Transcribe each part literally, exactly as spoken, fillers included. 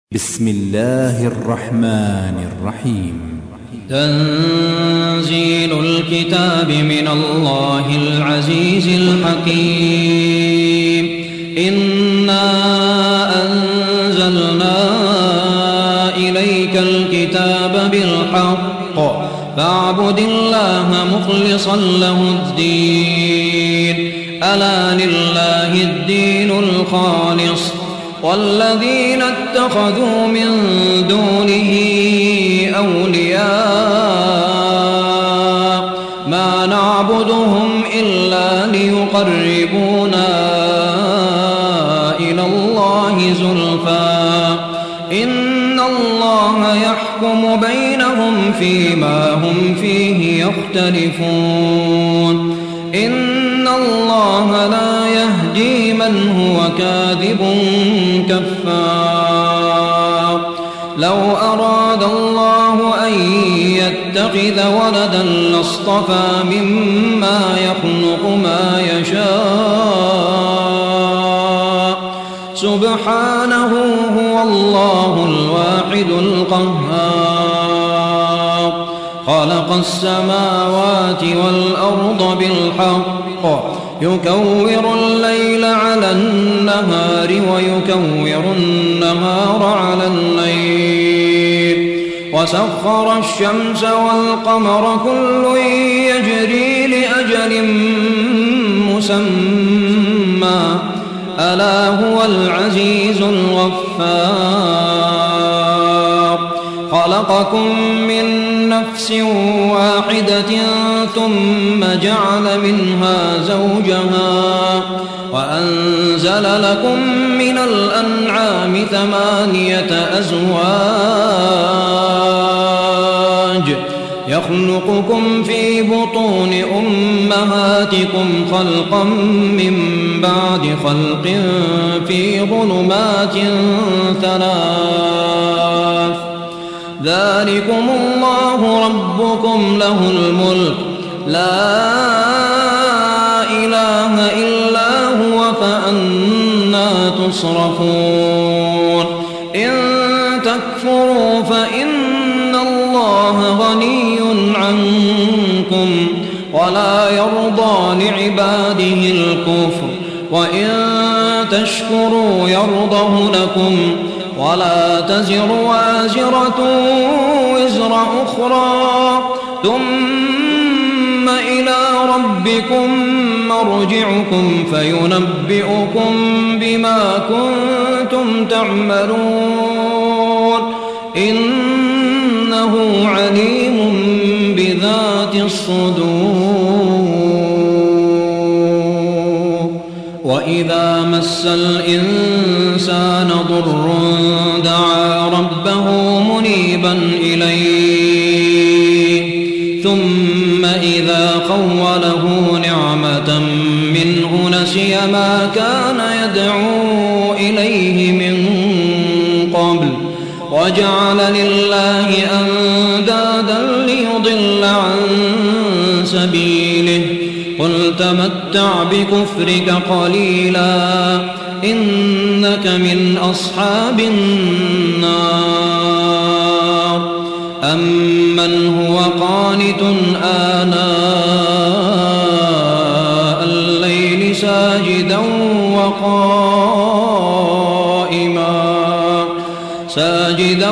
بسم الله الرحمن الرحيم. تنزيل الكتاب من الله العزيز الحكيم. إنا أنزلنا إليك الكتاب بالحق فاعبد الله مخلصا له الدين. ألا لله الدين الخالص والذين اتخذوا من دونه أولياء ما نعبدهم إلا ليقربونا إلى الله زلفى إن الله يحكم بينهم فيما هم فيه يختلفون. إن الله لا يهدي من هو كاذب كفار. لو أراد الله أن يتخذ ولدا لاصطفى مما يخلق ما يشاء سبحانه هو الله الواحد القهار. خلق السماوات والأرض بالحق يكور الليل على النهار ويكور النهار على الليل وسخر الشمس والقمر كل يجري لأجل مسمى ألا هو العزيز الغفار. خلقكم من نفس واحدة ثم جعل منها زوجها وأنزل لكم من الأنعام ثمانية أزواج يخلقكم في بطون أمهاتكم خلقا من بعد خلق في ظلمات ثلاث ذلكم الله ربكم له الملك لا إله إلا هو فأنى تصرفون. إن تكفروا فإن الله غني عنكم ولا يرضى لعباده الكفر وإن تشكروا يرضه لكم ولا تزر وازرة وزر أخرى ثم إلى ربكم مرجعكم فينبئكم بما كنتم تعملون إنه عليم بذات الصدور. وإذا مس الإنسان ضر دعا ربه منيبا إليه ثم إذا خوله نعمة منه نسي ما كان يدعو إليه من قبل وجعل لله أندادا ليضل عن سبيله. قل تمتع بكفرك قليلا إنك من أصحاب النار. أمن هو قانت آناء الليل ساجدا وقائما ساجدا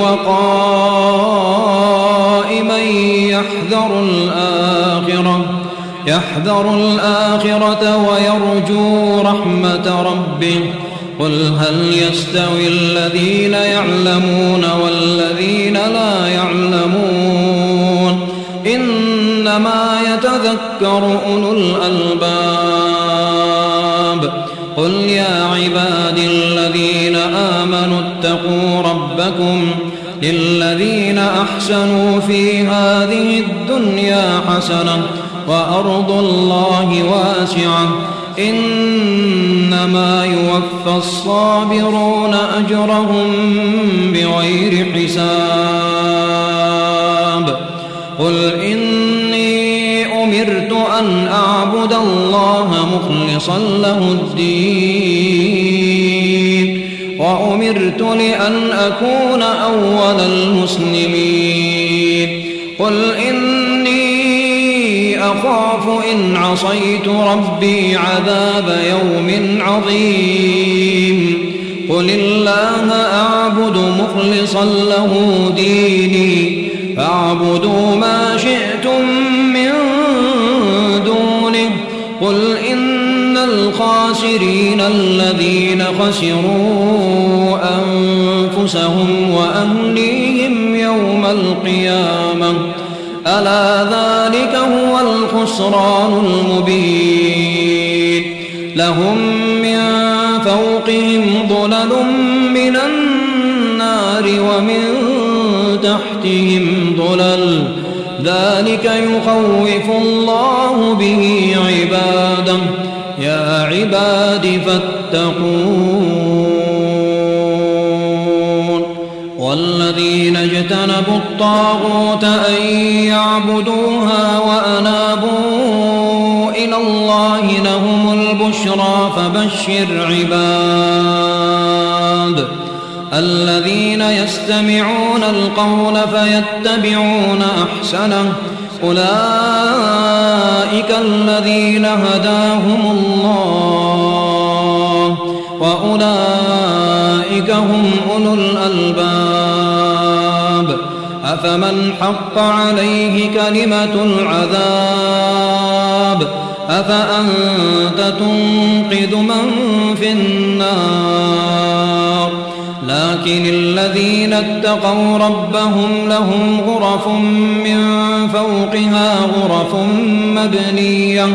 وقائما يحذر الآخرة يحذر الآخرة ويرجو رحمة ربه. قل هل يستوي الذين يعلمون والذين لا يعلمون إنما يتذكر أولو الألباب. قل يا عبادي الذين آمنوا اتقوا ربكم للذين أحسنوا في هذه الدنيا حسنة وأرض الله واسعة إنما يوفى الصابرون أجرهم بغير حساب. قل إني أمرت أن أعبد الله مخلصا له الدين وأمرت أمرت لأن أكون أول المسلمين قل إني أخاف إن عصيت ربي عذاب يوم عظيم قل الله أعبد مخلصا له ديني فاعبدوا ما شئتم من دونه قل إن الخاسرين الذين خسروا أنفسهم وأهليهم يوم القيامة ألا ذلك هو الخسران المبين لهم من فوقهم ظلل من النار ومن تحتهم ظلل ذلك يخوف الله به عباده يا عباد فاتقون والذين اجتنبوا الطاغوت أن يعبدوها وأنابوا إلى الله لهم البشرى فبشر عباد الذين يستمعون القول فيتبعون أحسنه أولئك الذين هداهم الله وأولئك هم أولو الألباب أفمن حق عليه كلمة العذاب أفأنت تنقذ من في النار لكن الذين اتقوا ربهم لهم غرف من فوقها غرف مبنية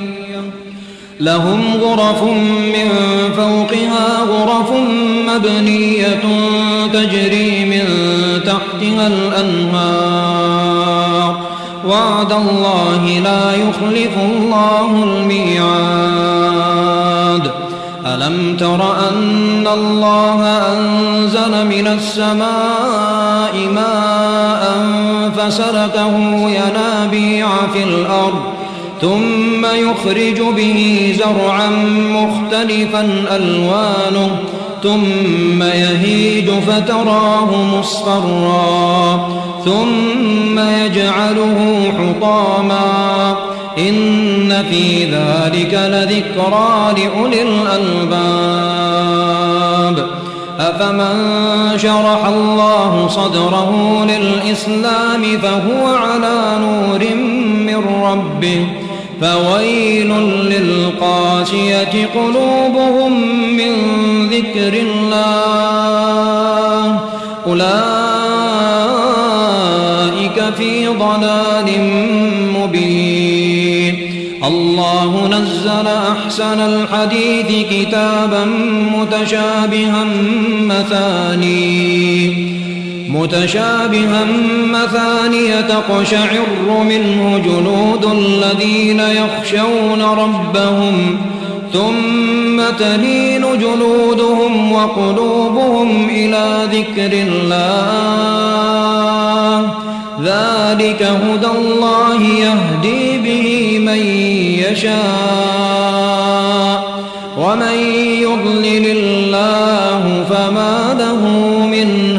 لهم غرف من فوقها غرف مبنية تجري من تحتها الأنهار وعد الله لا يخلف الله الميعاد ألم تر أن الله أنزل من السماء ماء فسلكه ينابيع في الأرض ثم يخرج به زرعا مختلفا ألوانه ثم يهيج فتراه مصفرا ثم يجعله حطاما إن في ذلك لذكرى لأولي الألباب أفمن شرح الله صدره للإسلام فهو على نور من ربه فويل للقاسية قلوبهم من ذكر الله أولئك في ضلال مبين الله نزل أحسن الحديث كتابا متشابها مثاني متشابها مثانية تقشعر منه جلود الذين يخشون ربهم ثم تلين جلودهم وقلوبهم إلى ذكر الله ذلك هدى الله يهدي به من يشاء ومن يضلل الله فما له من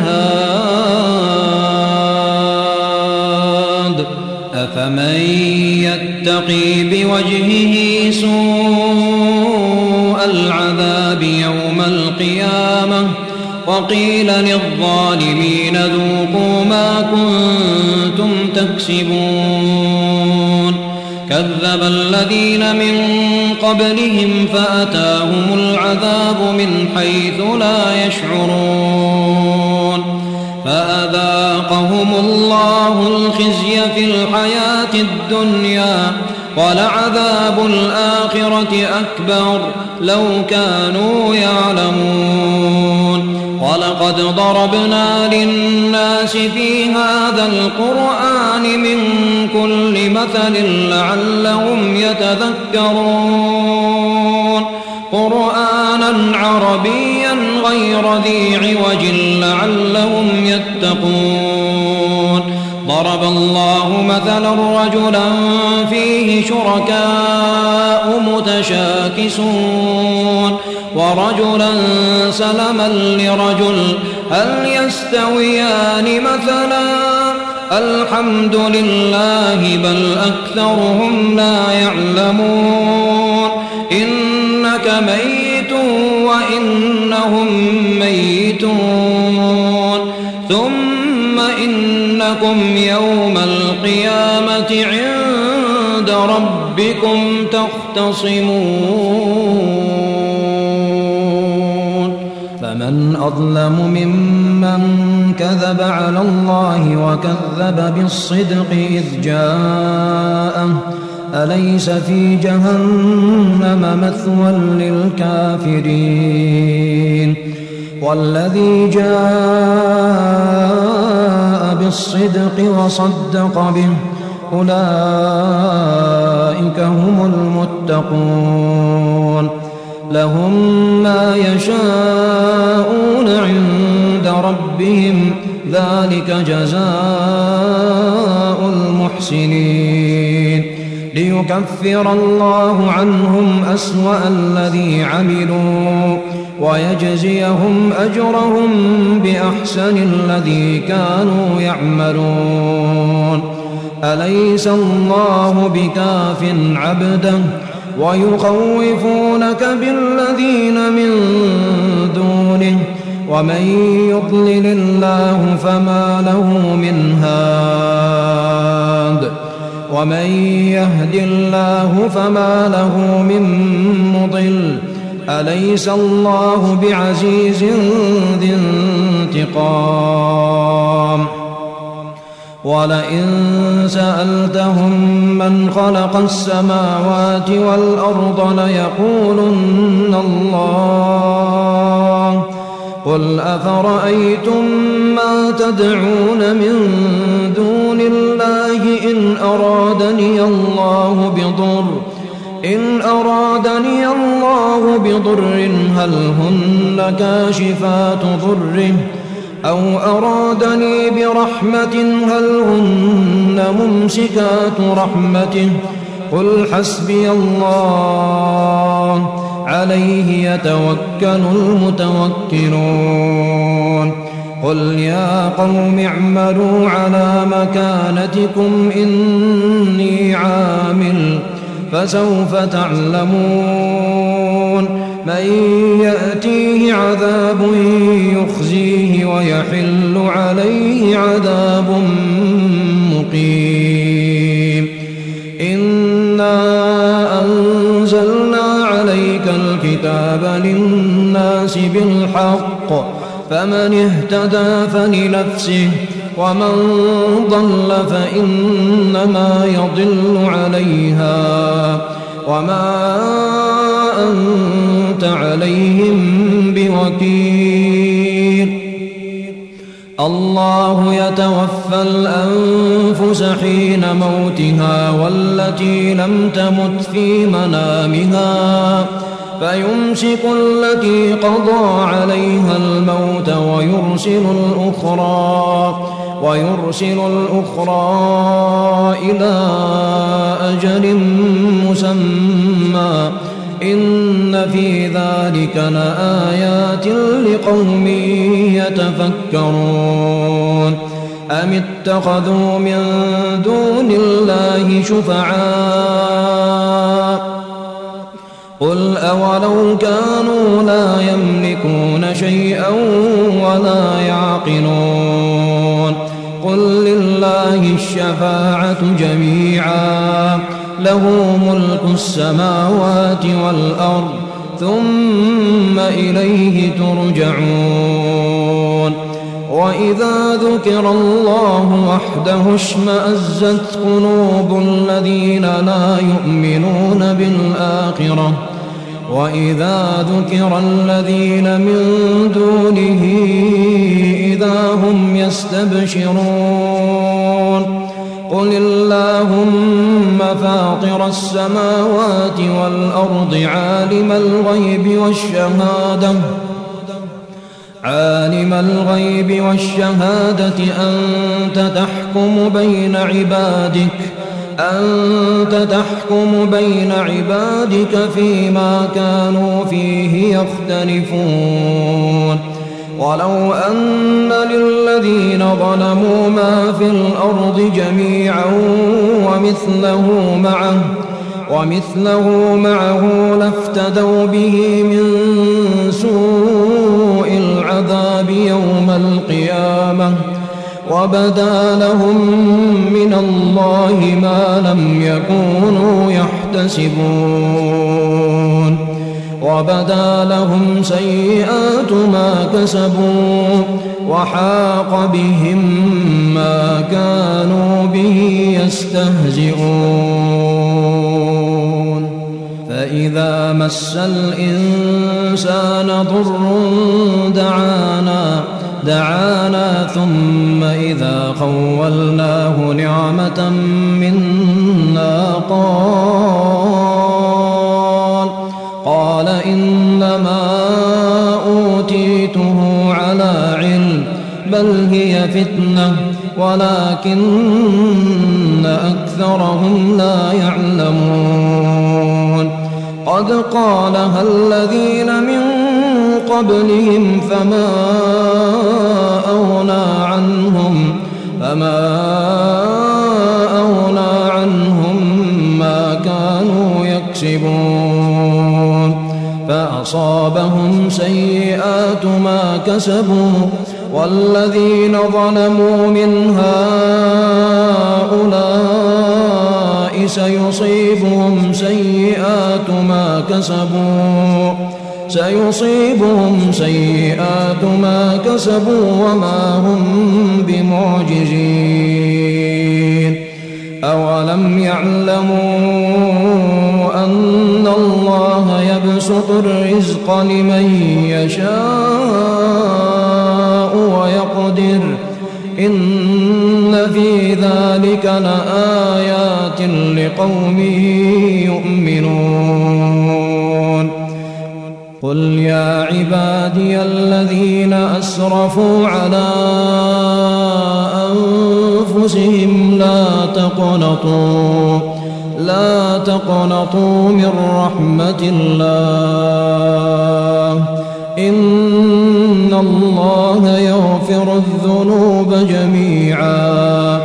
هاد أفمن يتقي بوجهه سوء العذاب يوم القيامة وقيل للظالمين ذوقوا ما كنتم تكسبون كذب الذين من قبلهم فأتاهم العذاب من حيث لا يشعرون فأذاقهم الله الخزي في الحياة الدنيا ولعذاب الآخرة أكبر لو كانوا يعلمون ولقد ضربنا للناس في هذا القرآن من كل مثل لعلهم يتذكرون قرآنا عربيا غير ذي عوج لعلهم يتقون ضرب الله مثلا رجلا فيه شركاء متشاكسون ورجلا سلما لرجل هل يستويان مثلا الحمد لله بل أكثرهم لا يعلمون إنك ميت وإنهم ميتون ثم إنكم يوم القيامة عند ربكم تختصمون فمن أظلم ممن كذب على الله وكذب بالصدق إذ جاءه أليس في جهنم مثوى للكافرين والذي جاء بالصدق وصدق به أولئك هم المتقون لهم ما يشاءون عند ربهم ذلك جزاء المحسنين ليكفر الله عنهم أسوأ الذي عملوا ويجزيهم أجرهم بأحسن الذي كانوا يعملون أليس الله بكاف عبده ويخوفونك بالذين من دونه ومن يضلل الله فما له من هاد ومن يهد الله فما له من مضل أليس الله بعزيز ذي انتقام ولئن سألتهم من خلق السماوات والأرض ليقولن الله قل أفرأيتم ما تدعون من دون الله إن أرادني الله بضر إن أرادني الله بضر هل هن كاشفات ضره أو أرادني برحمة هل هن ممسكات رحمته قل حسبي الله عليه يتوكل المتوكلون قل يا قوم اعملوا على مكانتكم إني عامل فسوف تعلمون من يأتيه عذاب يخزيه ويحل عليه عذاب مقيم إنا أنزلنا عليك الكتاب للناس بالحق فمن اهتدى فلنفسه ومن ضل فإنما يضل عليها وما أنت عليهم بوكيل الله يتوفى الأنفس حين موتها والتي لم تمت في منامها فيمسك التي قضى عليها الموت ويرسل الأخرى ويرسل الأخرى إلى أجل مسمى إن في ذلك لآيات لقوم يتفكرون أم اتخذوا من دون الله شفعاء قل أولو كانوا لا يملكون شيئا ولا يعقلون قل لله الشفاعة جميعا له ملك السماوات والأرض ثم إليه ترجعون وإذا ذكر الله وحده اشمأزت قلوب الذين لا يؤمنون بالآخرة وإذا ذكر الذين من دونه إذا هم يستبشرون قل اللهم فاطر السماوات والأرض عالم الغيب والشهادة عالم الغيب والشهادة أنت تحكم بين عبادك أنت تحكم بين عبادك فيما كانوا فيه يختلفون ولو أن للذين ظلموا ما في الأرض جميعا ومثله معه ومثله معه لافتدوا به من سوء العذاب يوم القيامة وبدا لهم من الله ما لم يكونوا يحتسبون وبدا لهم سيئات ما كسبوا وحاق بهم ما كانوا به يستهزئون فإذا مس الإنسان ضر دعانا دعانا ثم إذا خولناه نعمة منا قال قال إنما أوتيته على علم بل هي فتنة ولكن أكثرهم لا يعلمون قد قالها الذين من قبلهم فما أغنى عنهم فما أغنى عنهم ما كانوا يكسبون فأصابهم سيئات ما كسبوا والذين ظلموا من هؤلاء سيصيبهم سيئات ما كسبوا سيصيبهم سيئات ما كسبوا وما هم بمعجزين أولم يعلموا أن الله يبسط الرزق لمن يشاء ويقدر إن في ذلك لآيات لقوم يؤمنون قل يا عبادي الذين أسرفوا على أنفسهم لا تقنطوا لا تقنطوا من رحمة الله إن الله يغفر الذنوب جميعا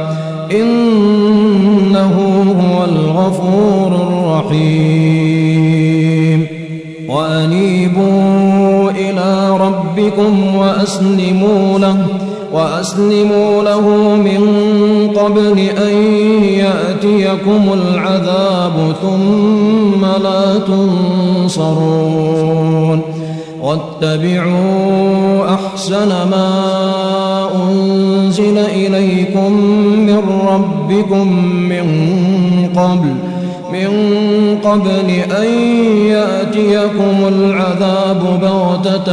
إنه هو الغفور الرحيم وأنيبوا إلى ربكم وأسلموا له وأسلموا له من قبل أن يأتيكم العذاب ثم لا تنصرون واتبعوا أحسن ما أنزل إليكم من ربكم من قبل من قبل أن يأتيكم العذاب بغتة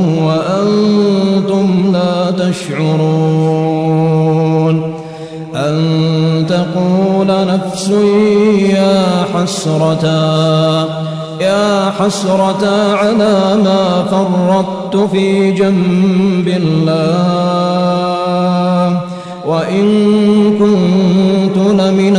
وأنتم لا تشعرون أن تقول نفس يا حسرتا يا حسرتا على ما فرطت في جنب الله وإن كنت لمن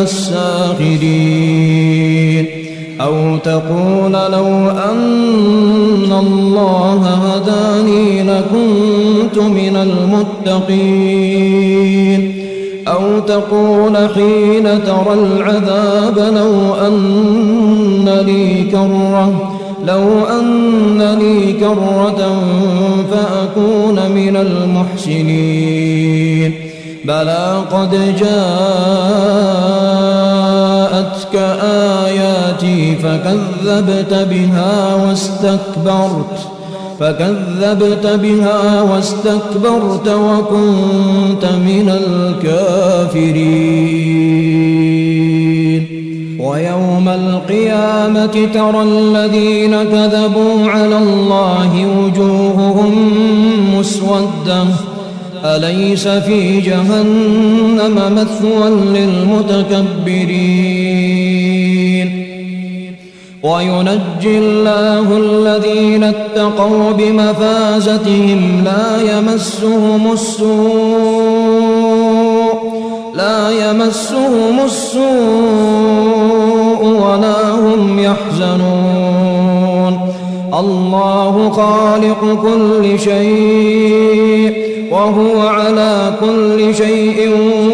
الساخرين أو تقول لو أن الله هداني لكنت من المتقين أو تقول حين ترى العذاب لو أن لي كرة لو أن لي كرة فأكون من المحسنين بلى قد جاءتك آياتي فكذبت بها واستكبرت فكذبت بها واستكبرت وكنت من الكافرين ويوم القيامة ترى الذين كذبوا على الله وجوههم مسودة أليس في جهنم مثوى للمتكبرين وينجي الله الذين اتقوا بمفازتهم لا يمسهم السوء لا يمسهم السوء ولا هم يحزنون الله خالق كل شيء وهو على كل شيء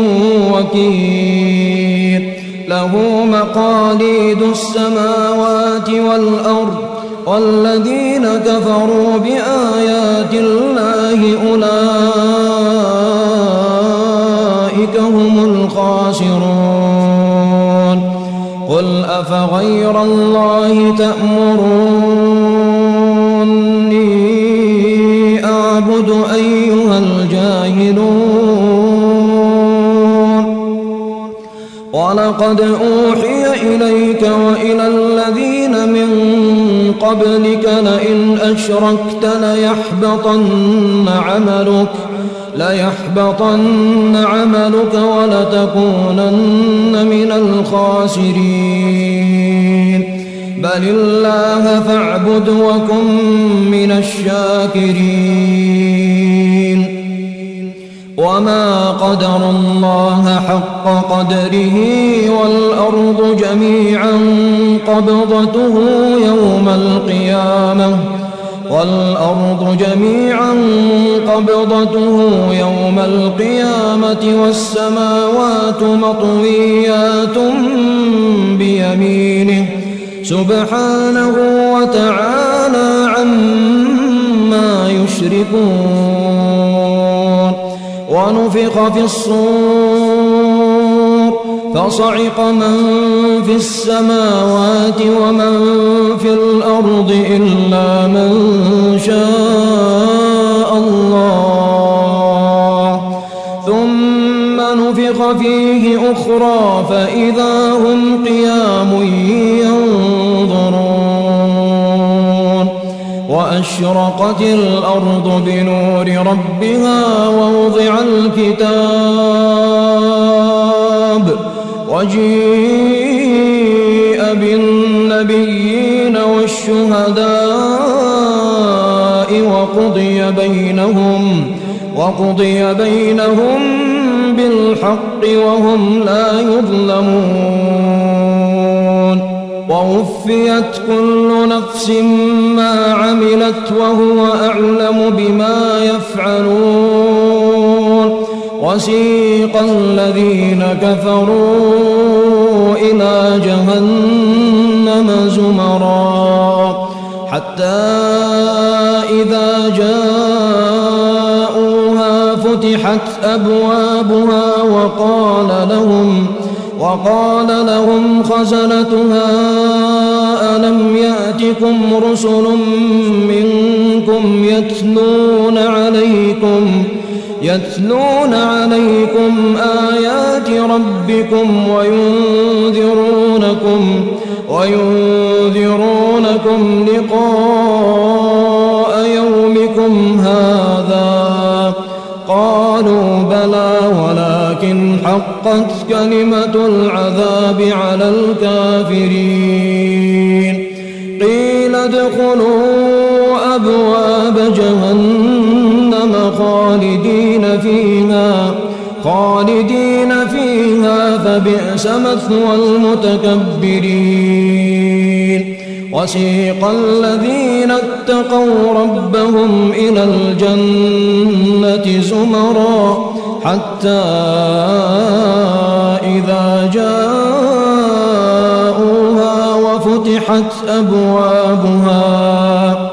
وكيل له مقاليد السماوات والأرض والذين كفروا بآيات الله أولئك هم الخاسرون قل أفغير الله تأمروني أعبد أيها الجاهلون ولقد أوحي إليك وإلى الذين من قبلك لئن أشركت ليحبطن عملك ليحبطن عملك ولتكونن من الخاسرين بل الله فاعبد وكن من الشاكرين وما قدر الله حق قدره والأرض جميعا قبضته يوم القيامة والأرض جميعا قبضته يوم القيامة والسماوات مطويات بيمينه سبحانه وتعالى عما يشركون ونفخ في الصور فصعق من في السماوات ومن في الأرض إلا من شاء الله ثم نفخ فيه أخرى فإذا هم قيام ينظرون وأشرقت الأرض بنور ربها ووضع الكتاب وجيء بالنبيين والشهداء وقضي بينهم وقضي بينهم بالحق وهم لا يظلمون ووفيت كل نفس ما عملت وهو أعلم بما يفعلون وسيق الذين كفروا إلى جهنم زمرا حتى إذا جاءوها فتحت أبوابها وقال لهم وقال لهم خزنتها ألم يأتكم رسل منكم يتلون عليكم يتلون عليكم آيات ربكم وينذرونكم وينذرونكم لقاء يومكم هذا قالوا بلى ولكن حقت كلمة العذاب على الكافرين قيل ادخلوا أبواب جهنم خالدين فيها خالدين فيها فبئس مثوى المتكبرين وسيق الذين اتقوا ربهم إلى الجنة زمرا حتى إذا جاءوها وفتحت أبوابها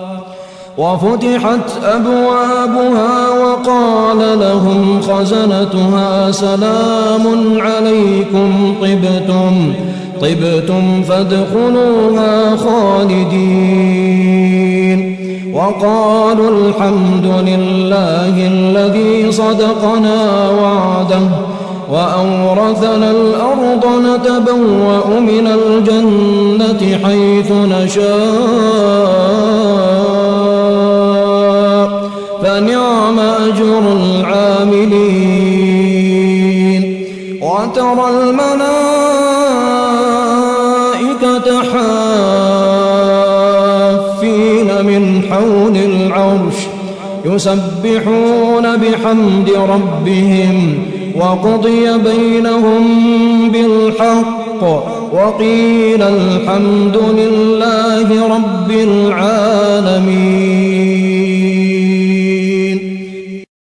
وفتحت أبوابها وقال لهم خزنتها سلام عليكم طبتم طبتم فادخلوها خالدين وقالوا الحمد لله الذي صدقنا وعده وأورثنا الأرض نتبوأ من الجنة حيث نشاء فنعم أجر العاملين وترى الملائكة حافين من حول العرش يسبحون بحمد ربهم وقضي بينهم بالحق وقيل الحمد لله رب العالمين.